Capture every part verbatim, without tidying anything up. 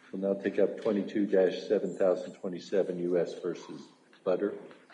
We'll now take up twenty-two dash seven thousand twenty-seven U S versus Butter.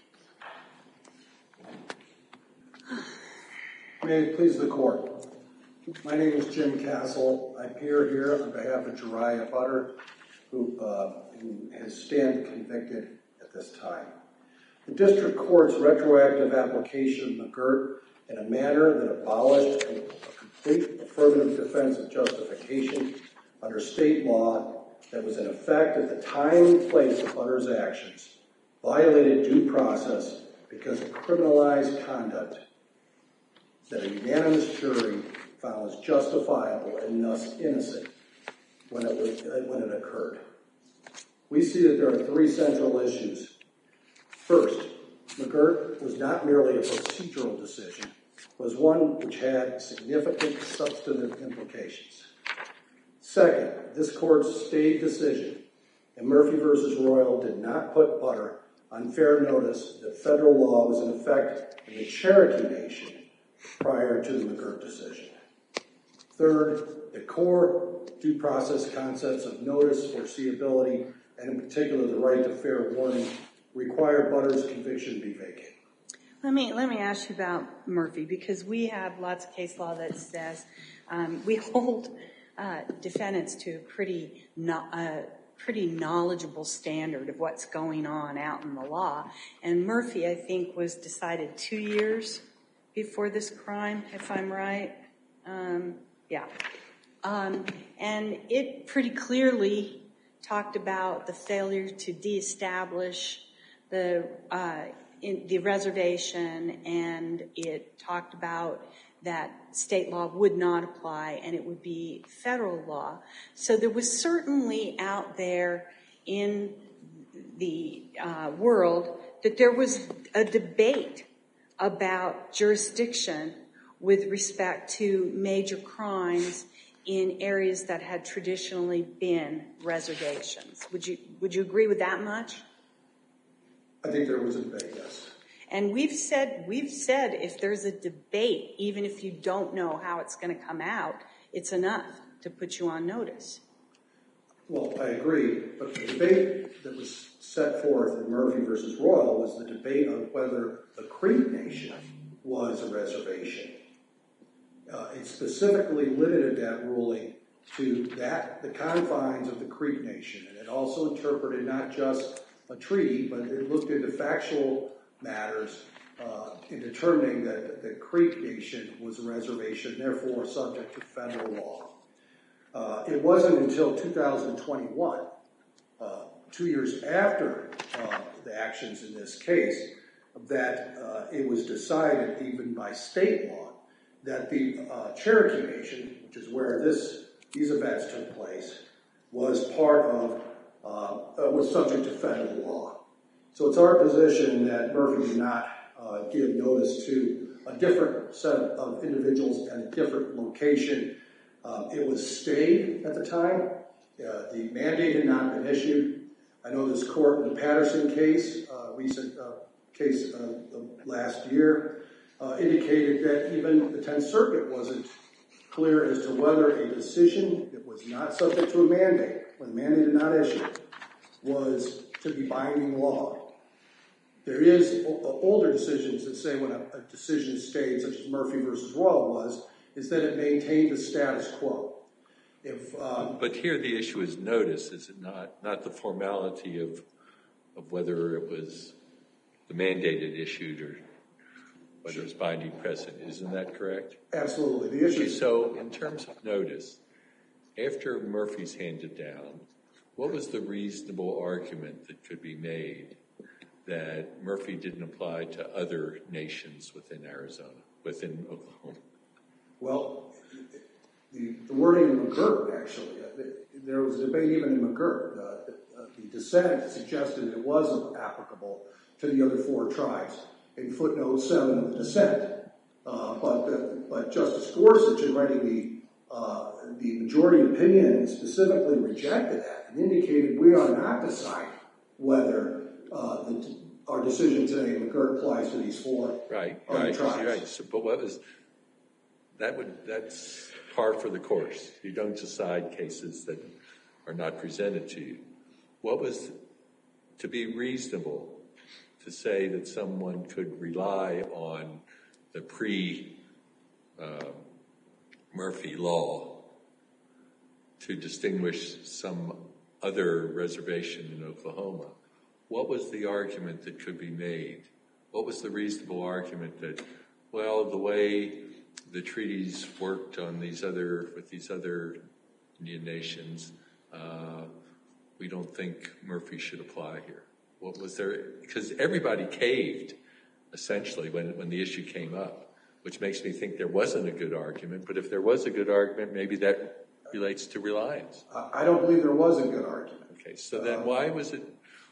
May it please the court. My name is Jim Castle. I appear here on behalf of Jariah Butter, who, uh, who has stand convicted at this time. The district court's retroactive application of McGirt in a manner that abolished a complete affirmative defense of justification under state law that was in effect at the time and place of Butter's actions violated due process because of criminalized conduct that a unanimous jury found was justifiable and thus innocent when it, was, when it occurred. We see that there are three central issues. First, McGirt was not merely a procedural decision, it was one which had significant substantive implications. Second, this court's stayed decision in Murphy versus Royal did not put Butter on fair notice that federal law was in effect in the Cherokee Nation prior to the McGirt decision. Third, the core due process concepts of notice, foreseeability, and in particular the right to fair warning require Butter's conviction be vacated. Let me, let me ask you about Murphy, because we have lots of case law that says um, we hold uh, defendants to a pretty, no, uh, pretty knowledgeable standard of what's going on out in the law. And Murphy, I think, was decided two years before this crime, if I'm right. Um, yeah. Um, and it pretty clearly talked about the failure to de-establish the uh, in the reservation, and it talked about that state law would not apply and it would be federal law. So there was certainly out there in the uh, world that there was a debate about jurisdiction with respect to major crimes in areas that had traditionally been reservations. Would you, would you agree with that much? I think there was a debate, yes. And we've said, we've said if there's a debate, even if you don't know how it's going to come out, it's enough to put you on notice. Well, I agree, but the debate that was set forth in Murphy versus Royal was the debate on whether the Creek Nation was a reservation. Uh, it specifically limited that ruling to that, the confines of the Creek Nation, and it also interpreted not just a treaty, but it looked into factual matters uh, in determining that the Creek Nation was a reservation, therefore subject to federal law. Uh, it wasn't until two thousand twenty-one, uh, two years after uh, the actions in this case, that uh, it was decided, even by state law, that the uh, Cherokee Nation, which is where this these events took place, was part of, uh, uh, was subject to federal law. So it's our position that Murphy did not uh, give notice to a different set of individuals at a different location. Um, it was stayed at the time. Uh, the mandate had not been issued. I know this court in the Patterson case, uh, recent uh, case uh, last year, uh, indicated that even the Tenth Circuit wasn't clear as to whether a decision that was not subject to a mandate, when the mandate did not issue, was to be binding law. There is o- older decisions that say when a, a decision is stayed, such as Murphy versus Royal was, is that it maintained the status quo. If, um, but here the issue is notice, is it not? Not the formality of of whether it was the mandated issued or whether it's binding precedent. Isn't that correct? Absolutely. The issue. Okay, so in terms of notice, after Murphy's handed down, what was the reasonable argument that could be made that Murphy didn't apply to other nations within Arizona, within Oklahoma? Well, the, the wording in McGirt, actually, uh, there was a debate even in McGirt. Uh, the, uh, the dissent suggested it was applicable to the other four tribes in footnote seven of the dissent. Uh, but, uh, but Justice Gorsuch, in writing the, uh, the majority opinion, specifically rejected that and indicated we are not deciding whether uh, the, our decision today in McGirt applies to these four right, other right, tribes. Right. So, but what was that? Would that's par for the course. You don't decide cases that are not presented to you. What was to be reasonable to say that someone could rely on the pre-Murphy uh, law to distinguish some other reservation in Oklahoma? What was the argument that could be made? What was the reasonable argument that, well, the way the treaties worked on these other, with these other Indian nations, uh, we don't think Murphy should apply here? What was there? Because everybody caved, essentially, when, when the issue came up, which makes me think there wasn't a good argument. But if there was a good argument, maybe that relates to reliance. I don't believe there was a good argument. Okay, so then why was it,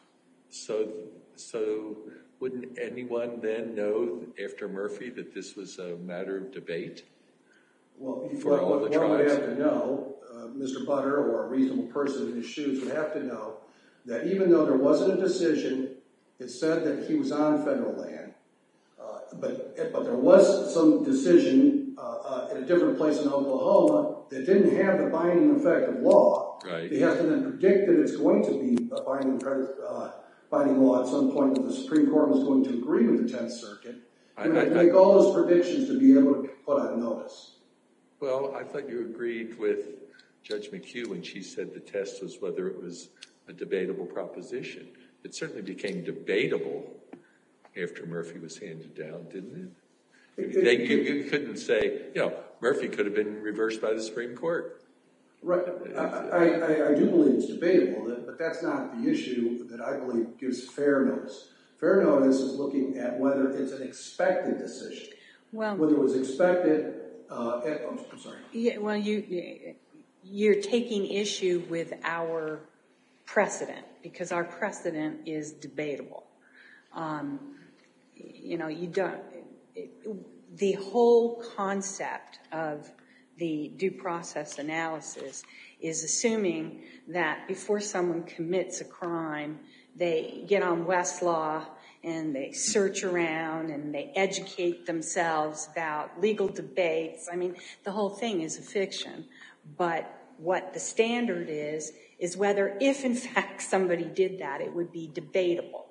so, so wouldn't anyone then know after Murphy that this was a matter of debate? Well, for what, all what, the one would tribes? have to know, uh, Mister Butter or a reasonable person in his shoes would have to know that even though there wasn't a decision, it said that he was on federal land, uh, but but there was some decision uh, uh, in a different place in Oklahoma that didn't have the binding effect of law. Right. They have to then predict that it's going to be a binding, uh, binding law at some point that the Supreme Court was going to agree with the Tenth Circuit. I, You have to I, make all those predictions to be able to put on notice. Well, I thought you agreed with Judge McHugh when she said the test was whether it was a debatable proposition. It certainly became debatable after Murphy was handed down, didn't it? It- They, it- you, you couldn't say, you know, Murphy could have been reversed by the Supreme Court. Right. I, I, I- I do believe it's debatable, that- but that's not the issue that I believe gives fair notice. Fair notice is looking at whether it's an expected decision. Well, Whether it was expected, uh, at, oh, I'm sorry. yeah, well, you, you're taking issue with our precedent because our precedent is debatable. Um, you know, you don't, it, the whole concept of the due process analysis is assuming that before someone commits a crime, they get on Westlaw and they search around and they educate themselves about legal debates. I mean, the whole thing is a fiction. But what the standard is, is whether if in fact somebody did that, it would be debatable.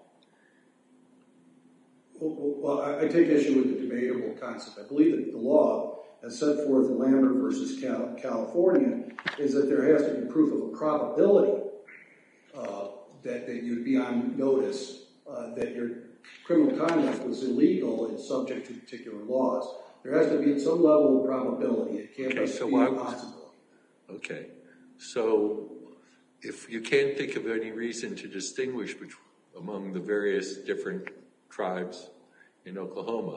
Well, well, I, I take issue with the debatable concept. I believe that the law, as set forth in Lambert versus Cal- California, is that there has to be proof of a probability uh, that, that you'd be on notice uh, that your criminal conduct was illegal and subject to particular laws. There has to be some level of probability. It can't Okay, just so be why a was- possibility. Okay, so if you can't think of any reason to distinguish between, among the various different tribes in Oklahoma,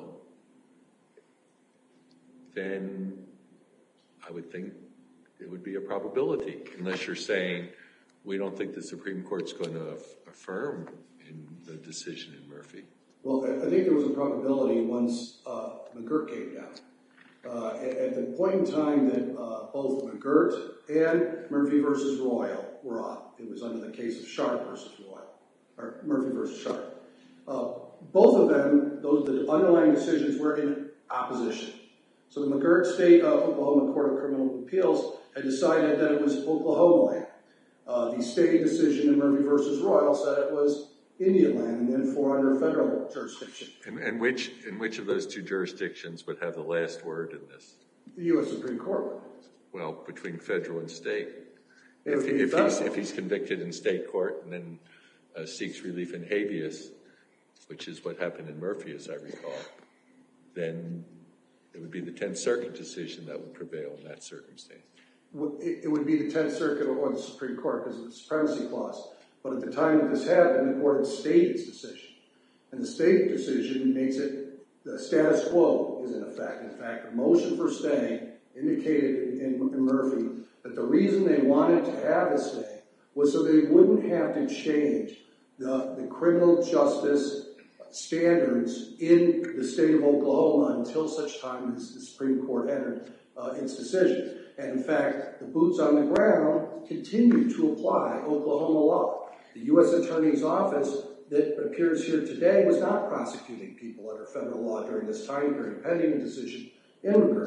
then I would think it would be a probability, unless you're saying we don't think the Supreme Court's going to aff- affirm in the decision in Murphy. Well, I I think there was a probability once uh, McGirt came down. Uh, at, at the point in time that uh, both McGirt and Murphy versus Royal were up, it was under the case of Sharp versus Royal, or Murphy versus Sharp. Uh, both of them, those the underlying decisions were in opposition. So the McGirt State uh, Oklahoma Court of Criminal Appeals had decided that it was Oklahoma land. Uh, the state decision in Murphy versus Royal said it was Indian land, and then for under federal jurisdiction. And, and which and which of those two jurisdictions would have the last word in this? The U S Supreme Court would. Well, between federal and state. It If, would be if, he's, federal. if he's convicted in state court and then uh, seeks relief in habeas, which is what happened in Murphy, as I recall, then it would be the Tenth Circuit decision that would prevail in that circumstance. It, it would be the Tenth Circuit or the Supreme Court because of the supremacy clause. But at the time that this happened, the court had stayed its decision. And the state decision makes it, the status quo is in effect. In fact, the motion for stay indicated in, in Murphy that the reason they wanted to have a stay was so they wouldn't have to change the, the criminal justice standards in the state of Oklahoma until such time as the Supreme Court entered uh, its decision. And in fact, the boots on the ground continue to apply Oklahoma law. The U S Attorney's Office that appears here today was not prosecuting people under federal law during this time period, pending a decision in McGirt.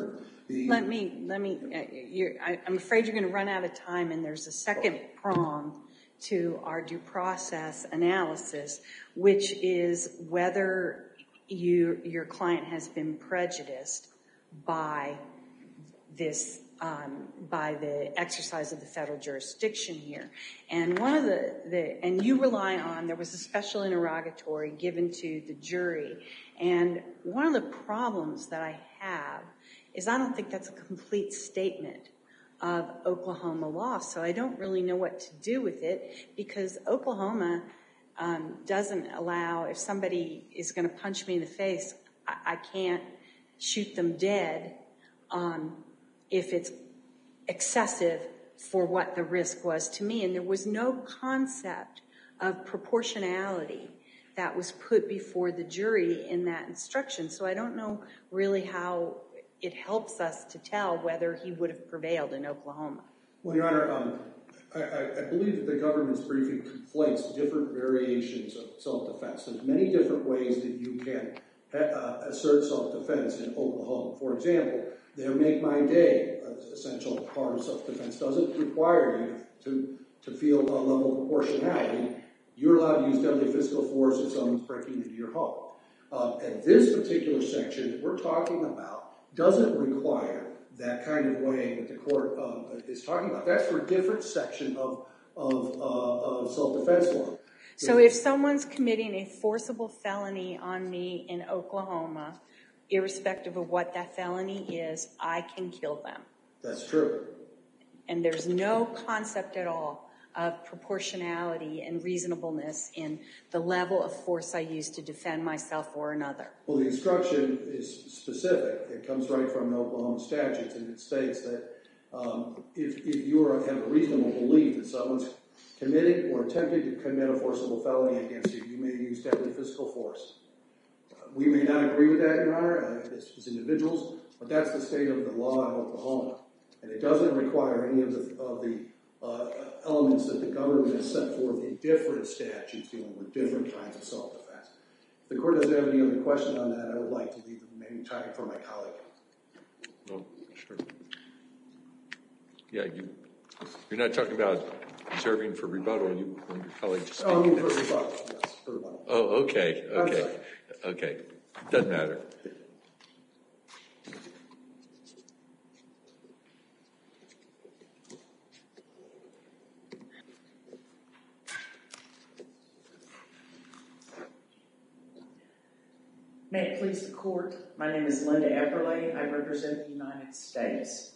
The, Let me, let me, uh, you're, I, I'm afraid you're going to run out of time, and there's a second prong to our due process analysis, which is whether you, your client has been prejudiced by this, um, by the exercise of the federal jurisdiction here. And one of the, the, and you rely on, there was a special interrogatory given to the jury, and one of the problems that I have is I don't think that's a complete statement of Oklahoma law, so I don't really know what to do with it, because Oklahoma um, doesn't allow, if somebody is going to punch me in the face, I, I can't shoot them dead um, if it's excessive for what the risk was to me. And there was no concept of proportionality that was put before the jury in that instruction, so I don't know really how it helps us to tell whether he would have prevailed in Oklahoma. well, Your Honor, um, I, I, I believe that the government's briefing conflates different variations of self-defense. There's many different ways that you can uh, assert self-defense in Oklahoma. For example, their Make My Day, uh, essential part of self-defense, doesn't require you to, to feel a level of proportionality. You're allowed to use deadly physical force if someone's breaking into your home. Uh, and this particular section that we're talking about doesn't require that kind of way that the court uh, is talking about. That's for a different section of, of, uh, of self-defense law. So if someone's committing a forcible felony on me in Oklahoma, irrespective of what that felony is, I can kill them. That's true. And there's no concept at all of proportionality and reasonableness in the level of force I use to defend myself or another. Well, the instruction is specific. It comes right from the Oklahoma statutes, and it states that um, if, if you are, have a reasonable belief that someone's committing or attempting to commit a forcible felony against you, you may use deadly physical force. Uh, we may not agree with that, Your Honor, uh, as, as individuals, but that's the state of the law in Oklahoma. And it doesn't require any of the, of the uh, elements that the government has set forth in different statutes dealing with different kinds of self-defense. If the court doesn't have any other question on that, I would like to leave the remaining time for my colleague. Oh, sure. Yeah, you, you're not talking about serving for rebuttal. You want your colleague to speak. Oh, I mean, for rebuttal. Yes, for rebuttal. Oh, okay, okay, okay. Doesn't matter. May it please the court, my name is Linda Epperle. I represent the United States.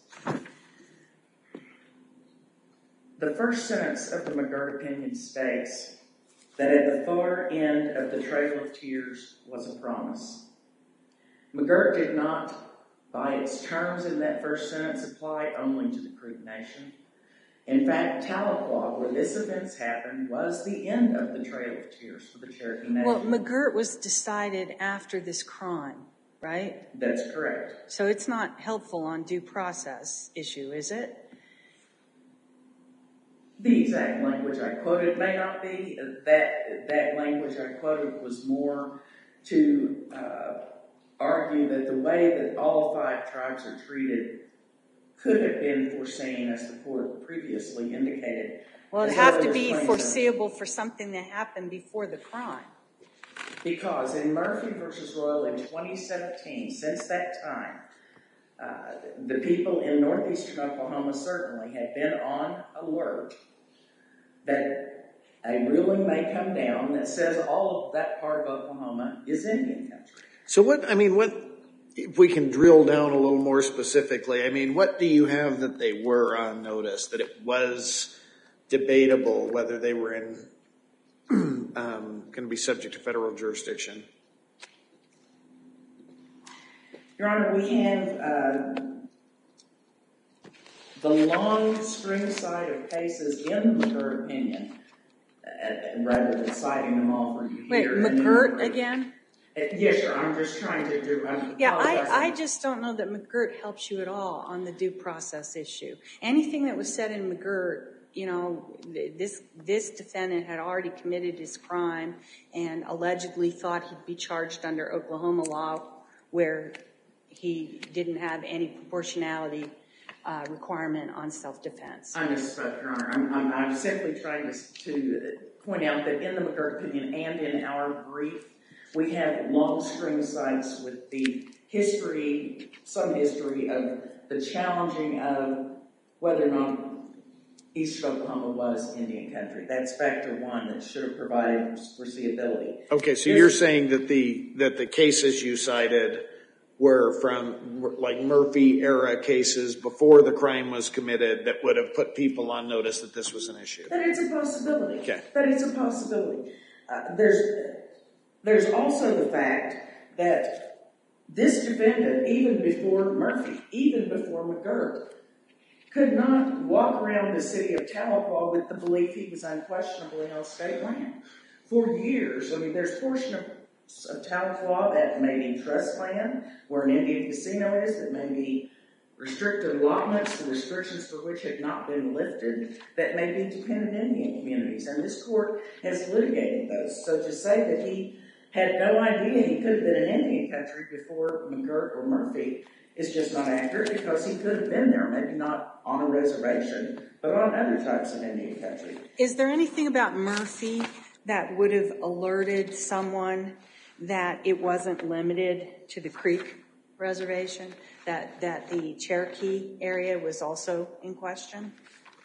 The first sentence of the McGirt opinion states that at the far end of the Trail of Tears was a promise. McGirt did not, by its terms in that first sentence, apply only to the Creek Nation. In fact, Tahlequah, where this event happened, was the end of the Trail of Tears for the Cherokee Nation. Well, McGirt was decided after this crime, right? That's correct. So it's not helpful on due process issue, is it? The exact language I quoted may not be. That, that language I quoted was more to uh, argue that the way that all five tribes are treated could have been foreseen, as the court previously indicated. Well, it'd have to be foreseeable for something that happened before the crime. Because in Murphy versus Royal in twenty seventeen, since that time, uh, the people in northeastern Oklahoma certainly had been on alert that a ruling may come down that says all of that part of Oklahoma is Indian country. So what, I mean, what, if we can drill down a little more specifically, I mean, what do you have that they were on notice, that it was debatable whether they were in, um, going to be subject to federal jurisdiction? Your Honor, we have uh, the long string side of cases in the McGirt opinion, uh, rather than citing them all for you Wait, here. McGirt again? Uh, yes, sir. I'm just trying to do. I'm Yeah, I, I just don't know that McGirt helps you at all on the due process issue. Anything that was said in McGirt, you know, this this defendant had already committed his crime and allegedly thought he'd be charged under Oklahoma law, where he didn't have any proportionality uh, requirement on self-defense. I misspoke, Your Honor. I'm, I'm, I'm simply trying to, to point out that in the McGirt opinion and in our brief, we have long string cites with the history, some history of the challenging of whether or not Eastern Oklahoma was Indian country. That's factor one that should have provided foreseeability. Okay, so There's, you're saying that the that the cases you cited were from like Murphy era cases before the crime was committed that would have put people on notice that this was an issue? That it's a possibility. Okay. That it's a possibility. Uh, there's there's also the fact that this defendant, even before Murphy, even before McGirt, could not walk around the city of Tahlequah with the belief he was unquestionably on state land. For years, I mean, there's portion of, of Tahlequah that may be trust land, where an Indian casino is, that may be restricted allotments, the restrictions for which had not been lifted, that may be dependent Indian communities. And this court has litigated those. So to say that he had no idea he could have been in Indian country before McGirt or Murphy is just not accurate, because he could have been there, maybe not on a reservation, but on other types of Indian country. Is there anything about Murphy that would have alerted someone that it wasn't limited to the Creek Reservation, that, that the Cherokee area was also in question?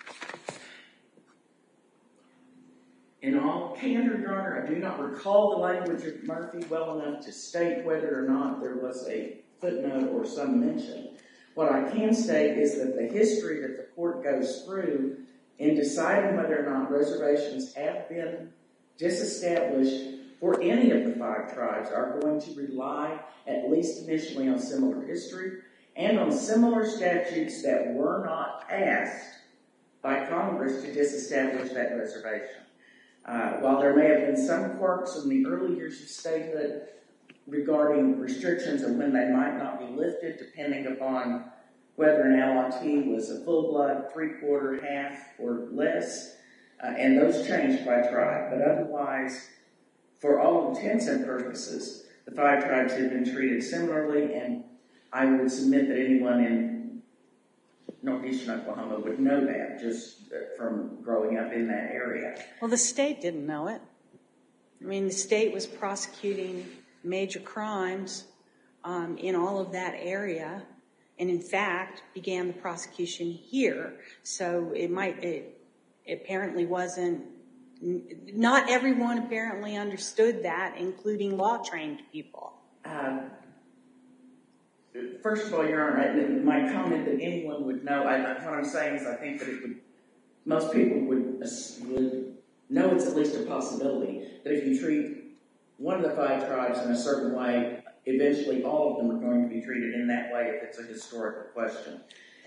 In all candor, Your Honor, I do not recall the language of Murphy well enough to state whether or not there was a footnote or some mention. What I can state is that the history that the court goes through in deciding whether or not reservations have been disestablished for any of the five tribes are going to rely, at least initially, on similar history and on similar statutes that were not passed by Congress to disestablish that reservation. Uh, while there may have been some quirks in the early years of statehood regarding restrictions of when they might not be lifted, depending upon whether an allotee was a full-blood, three-quarter, half, or less, uh, and those changed by tribe. But otherwise, for all intents and purposes, the five tribes had been treated similarly, and I would submit that anyone in northeastern Oklahoma would know that, just from growing up in that area. Well, the state didn't know it. I mean, the state was prosecuting major crimes um, in all of that area, and in fact began the prosecution here. So it might, it, it apparently wasn't, not everyone apparently understood that, including law-trained people. Uh, first of all, Your Honor, my comment that anyone would know, I, what I'm saying is I think that it would, most people would, would know it's at least a possibility that if you treat one of the five tribes in a certain way, eventually all of them are going to be treated in that way if it's a historical question.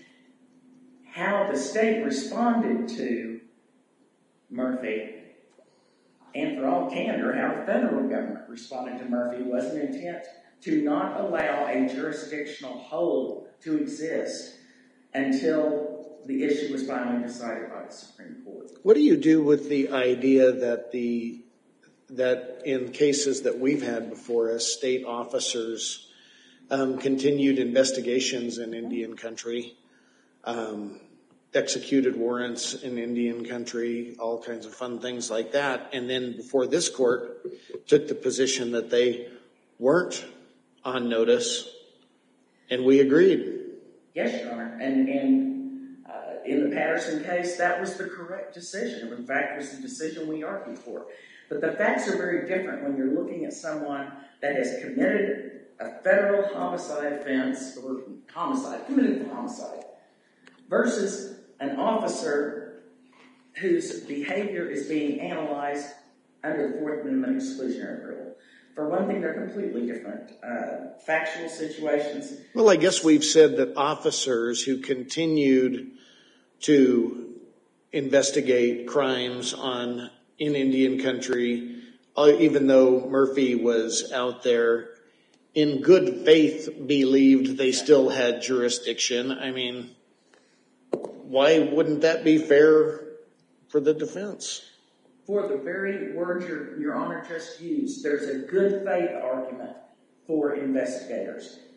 How the state responded to Murphy, and for all candor, how the federal government responded to Murphy was an intent to not allow a jurisdictional hold to exist until the issue was finally decided by the Supreme Court. What do you do with the idea that the that in cases that we've had before us, state officers um, continued investigations in Indian country, um, executed warrants in Indian country, all kinds of fun things like that, and then before this court took the position that they weren't on notice, and we agreed? Yes, Your Honor, and, and uh, in the Patterson case, that was the correct decision. In fact, it was the decision we argued for. But the facts are very different when you're looking at someone that has committed a federal homicide offense, or homicide, committed homicide, versus an officer whose behavior is being analyzed under the Fourth Amendment exclusionary rule. For one thing, they're completely different uh, factual situations. Well, I guess we've said that officers who continued to investigate crimes on in Indian country, uh, even though Murphy was out there, in good faith believed they still had jurisdiction. I mean, why wouldn't that be fair for the defense? For the very words your, your Honor just used, there's a good faith argument for investigators.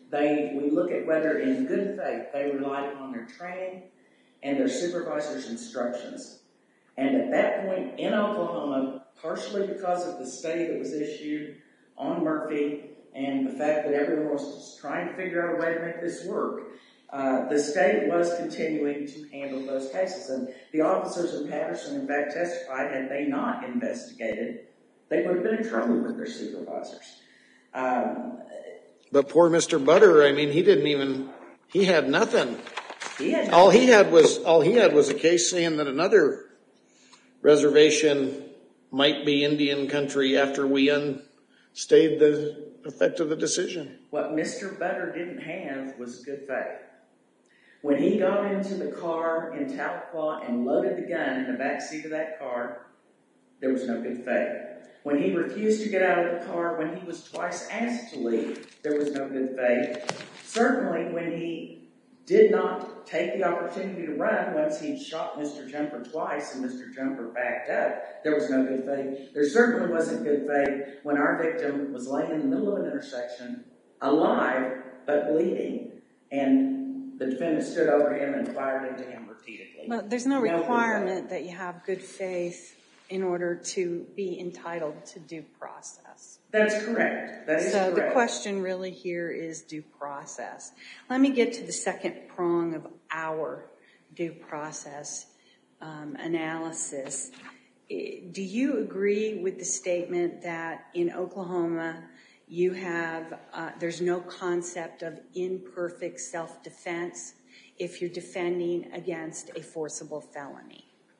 They, we look at whether in good faith they relied upon their training and their supervisor's instructions. And at that point in Oklahoma, partially because of the stay that was issued on Murphy and the fact that everyone was just trying to figure out a way to make this work, uh, the state was continuing to handle those cases. And the officers in Patterson, in fact, testified had they not investigated, they would have been in trouble with their supervisors. Um, But poor Mister Butter, I mean, he didn't even, he had nothing. he had All he had was, all he had was a case saying that another reservation might be Indian country after we unstayed the effect of the decision. What Mister Butter didn't have was good faith. When he got into the car in Tahlequah and loaded the gun in the back seat of that car, there was no good faith. When he refused to get out of the car when he was twice asked to leave, there was no good faith. Certainly when he did not take the opportunity to run once he'd shot Mister Jumper twice and Mister Jumper backed up, there was no good faith. There certainly wasn't good faith when our victim was laying in the middle of an intersection, alive but bleeding, and the defendant stood over him and fired into him repeatedly. Well, there's no No good requirement that you have good faith in order to be entitled to due process. That's correct. That is So correct. the question really here is due process. Let me get to the second prong of our due process um, analysis. Do you agree with the statement that in Oklahoma you have, uh, there's no concept of imperfect self-defense if you're defending against a forcible felony?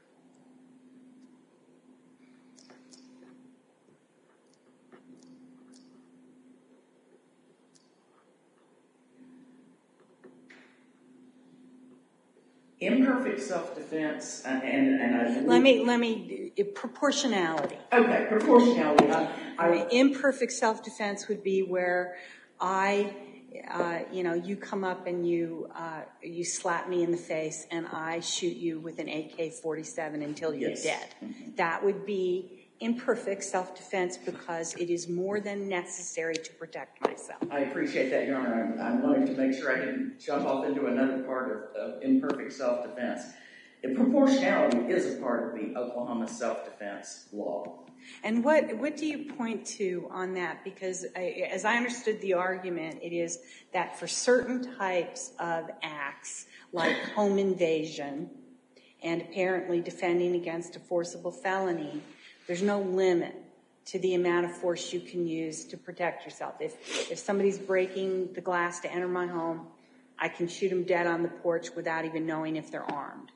Imperfect self-defense, uh, and, and I believe... Let me, let me, uh, proportionality. Okay, proportionality. I, I, Imperfect self-defense would be where I, uh, you know, you come up and you, uh, you slap me in the face and I shoot you with an A K forty-seven until you're Yes. dead. Mm-hmm. That would be imperfect self-defense because it is more than necessary to protect myself. I appreciate that, Your Honor. I, I wanted to make sure I didn't jump off into another part of, of imperfect self-defense. And proportionality is a part of the Oklahoma self-defense law. And what, what do you point to on that? Because I, as I understood the argument, it is that for certain types of acts, like home invasion and apparently defending against a forcible felony, there's no limit to the amount of force you can use to protect yourself. If, if somebody's breaking the glass to enter my home, I can shoot them dead on the porch without even knowing if they're armed.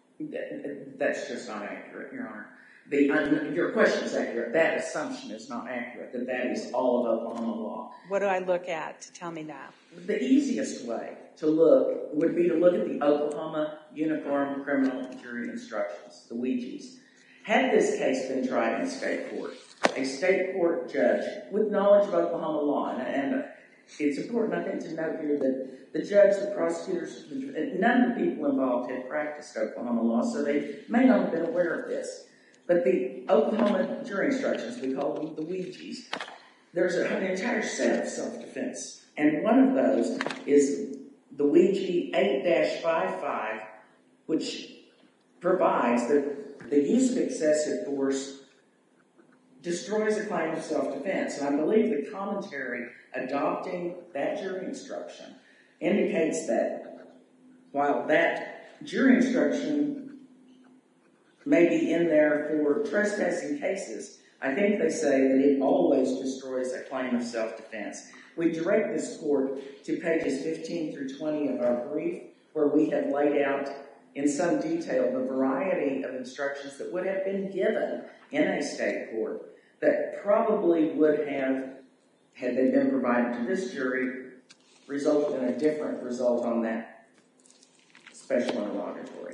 That's just not accurate, Your Honor. The, uh, your question is accurate. That assumption is not accurate, that that is all of Oklahoma law. What do I look at to tell me that? The easiest way to look would be to look at the Oklahoma Uniform Criminal Jury Instructions, the W E Gs. Had this case been tried in state court, a state court judge with knowledge of Oklahoma law, and, and it's important, I think, to note here that the judge, the prosecutors, none of the people involved had practiced Oklahoma law, so they may not have been aware of this. But the Oklahoma jury instructions, we call them the W E Gs, there's an entire set of self-defense. And one of those is the W E G eight dash fifty-five, which provides that the use of excessive force destroys a claim of self-defense. And I believe the commentary adopting that jury instruction indicates that while that jury instruction may be in there for trespassing cases, I think they say that it always destroys a claim of self-defense. We direct this court to pages fifteen through twenty of our brief, where we have laid out in some detail the variety of instructions that would have been given in a state court that probably would have, had they been provided to this jury, resulted in a different result on that special interrogatory.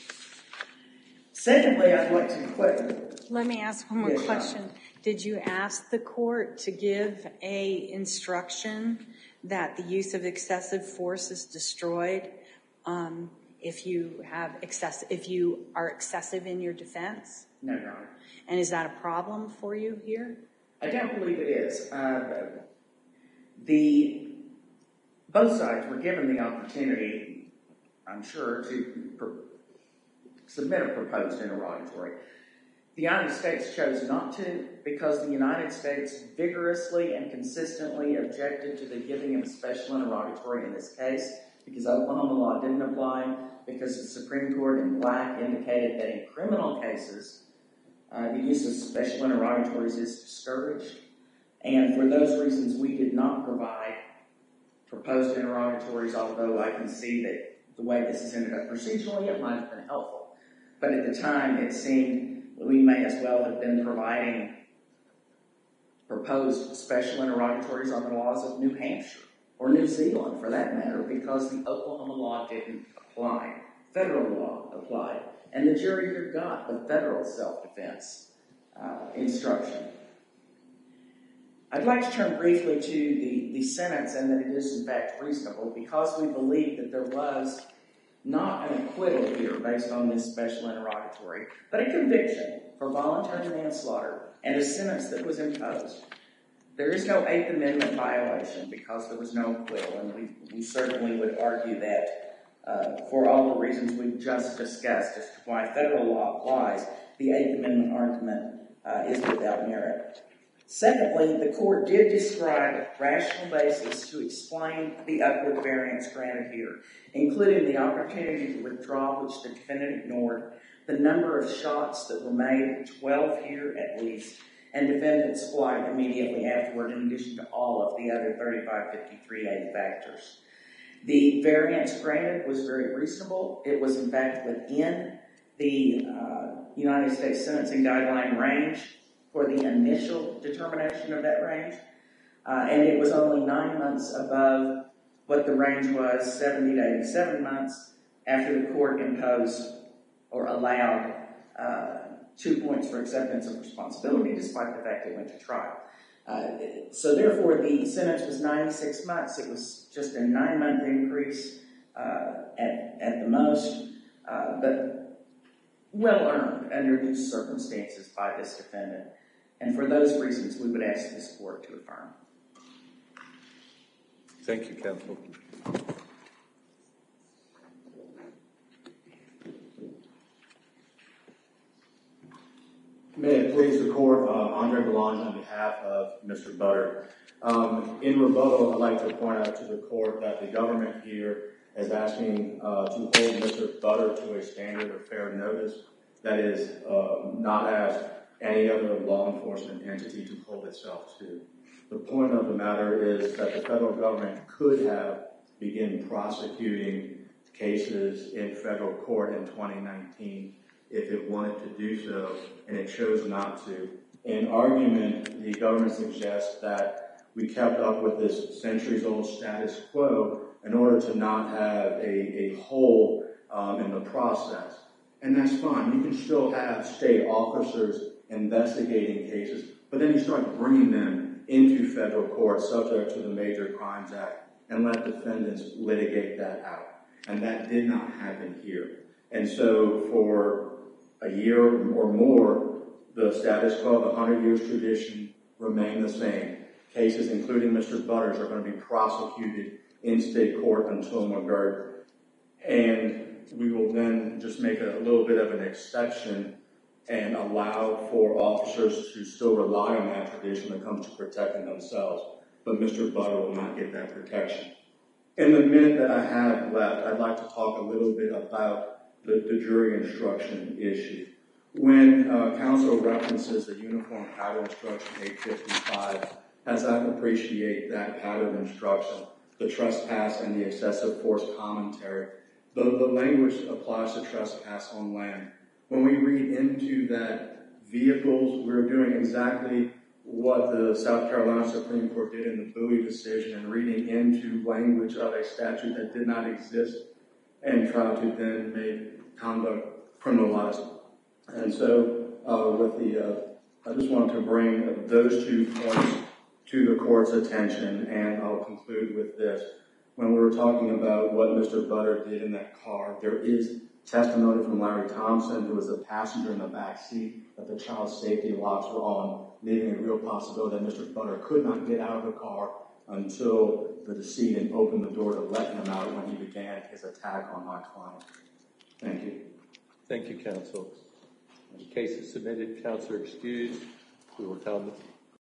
Secondly, I'd like to quit. Let me ask one more Yes, question. Did you ask the court to give a instruction that the use of excessive force is destroyed um, if you have excess, if you are excessive in your defense? No, Your Honor. And is that a problem for you here? I don't believe it is. Uh, the both sides were given the opportunity, I'm sure, to pro- submit a proposed interrogatory. The United States chose not to because the United States vigorously and consistently objected to the giving of a special interrogatory in this case, because Oklahoma law didn't apply, because the Supreme Court in Black indicated that in criminal cases, uh, the use of special interrogatories is discouraged. And for those reasons, we did not provide proposed interrogatories, although I can see that the way this has ended up procedurally, it might have been helpful. But at the time, it seemed we may as well have been providing proposed special interrogatories on the laws of New Hampshire, or New Zealand for that matter, because the Oklahoma law didn't apply. Federal law applied. And the jury here got the federal self-defense uh, instruction. I'd like to turn briefly to the, the sentence and that it is in fact reasonable, because we believe that there was not an acquittal here based on this special interrogatory, but a conviction for voluntary manslaughter and a sentence that was imposed. There is no Eighth Amendment violation because there was no acquittal, and we, we certainly would argue that uh, for all the reasons we've just discussed as to why federal law applies, the Eighth Amendment argument uh, is without merit. Secondly, the court did describe a rational basis to explain the upward variance granted here, including the opportunity to withdraw, which the defendant ignored, the number of shots that were made, twelve here at least, and defendant's flight immediately afterward, in addition to all of the other thirty-five fifty-three A factors. The variance granted was very reasonable. It was, in fact, within the uh, United States sentencing guideline range for the initial determination of that range, uh, and it was only nine months above what the range was, seventy to eighty-seven months, after the court imposed or allowed uh, two points for acceptance of responsibility, despite the fact it went to trial. Uh, so therefore, the sentence was ninety-six months. It was just a nine-month increase uh, at, at the most, uh, but well earned under these circumstances by this defendant. And for those reasons, we would ask this court to affirm. Thank you, counsel. May it please the court, uh, Andre Belange on behalf of Mister Butter. Um, in rebuttal, I'd like to point out to the court that the government here is asking uh, to hold Mister Butter to a standard of fair notice that is uh, not as any other law enforcement entity to hold itself to. The point of the matter is that the federal government could have begun prosecuting cases in federal court in twenty nineteen if it wanted to do so, and it chose not to. In argument, the government suggests that we kept up with this centuries-old status quo in order to not have a, a hole um, in the process. And that's fine. You can still have state officers investigating cases, but then you start bringing them into federal court subject to the Major Crimes Act and let defendants litigate that out. And that did not happen here. And so for a year or more, the status quo, the hundred years tradition, remained the same. Cases, including Mister Butter's, are going to be prosecuted in state court until McGirt. And we will then just make a little bit of an exception and allow for officers to still rely on that tradition when it comes to protecting themselves. But Mister Butter will not get that protection. In the minute that I have left, I'd like to talk a little bit about the, the jury instruction issue. When uh, counsel references the Uniform Pattern Instruction eight fifty-five, as I appreciate that pattern instruction, the trespass and the excessive force commentary, the, the language applies to trespass on land. When we read into that vehicles, we're doing exactly what the South Carolina Supreme Court did in the Bowie decision and reading into language of a statute that did not exist and try to then make conduct criminalized. And so uh, with the, uh, I just wanted to bring those two points to the court's attention, and I'll conclude with this. When we were talking about what Mister Butter did in that car, there is testimony from Larry Thompson, who was a passenger in the back seat, that the child safety locks were on, leaving a real possibility that Mister Butter could not get out of the car until the decedent opened the door to let him out when he began his attack on my client. Thank you. Thank you, counsel. The case is submitted. Counselor excused. We will tell